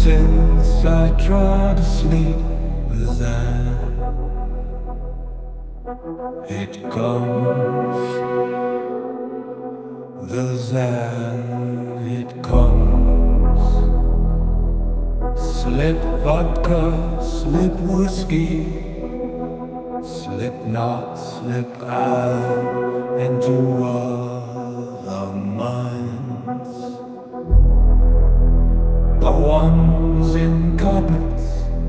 since I tried to sleep, then it comes. The Zen, it comes. Slip vodka, slip whiskey, slip not, slip out into other minds. The ones in cupboards,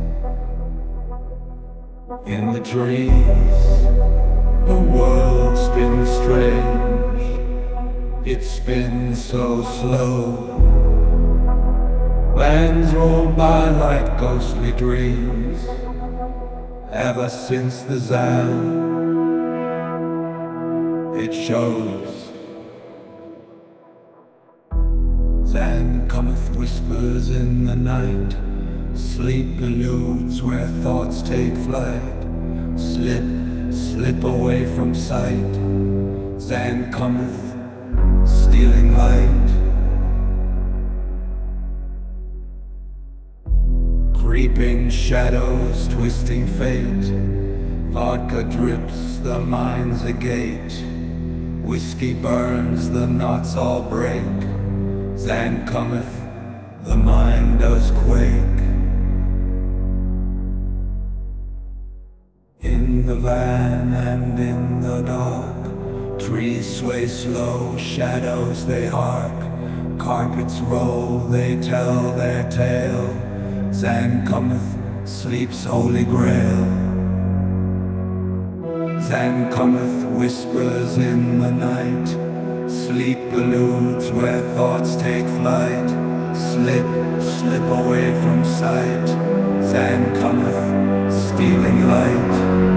in the trees, the world's been strange. It's been so slow. Lands roll by like ghostly dreams. Ever since the Zen, it shows. Zen cometh, whispers in the night. Sleep eludes where thoughts take flight. Slip, slip away from sight. Zen cometh, stealing light. Creeping shadows, twisting fate. Vodka drips, the mind's agate. Whiskey burns, the knots all break. Zen cometh, the mind does quake. In the van and in the dark, trees sway slow, shadows they hark. Carpets roll, they tell their tale. Zen cometh, sleep's holy grail. Zen cometh, whispers in the night. Sleep eludes where thoughts take flight. Slip, slip away from sight. Zen cometh, stealing light.